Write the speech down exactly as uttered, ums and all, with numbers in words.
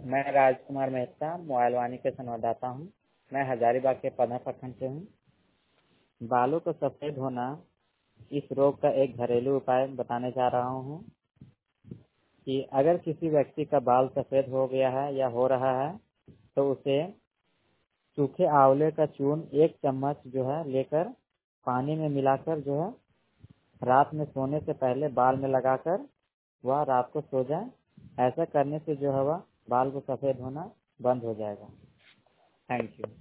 मैं राजकुमार मेहता मोबाइल वाणी के संवाददाता हूँ। मैं हजारीबाग के पधर प्रखंड से हूँ। बालों को सफ़ेद होना इस रोग का एक घरेलू उपाय बताने जा रहा हूँ कि अगर किसी व्यक्ति का बाल सफ़ेद हो गया है या हो रहा है तो उसे सूखे आंवले का चूर्ण एक चम्मच जो है लेकर पानी में मिलाकर जो है रात में सोने से पहले बाल में लगाकर वह रात को सो जाए। ऐसा करने से जो है वह बाल को सफ़ेद होना बंद हो जाएगा। Thank you.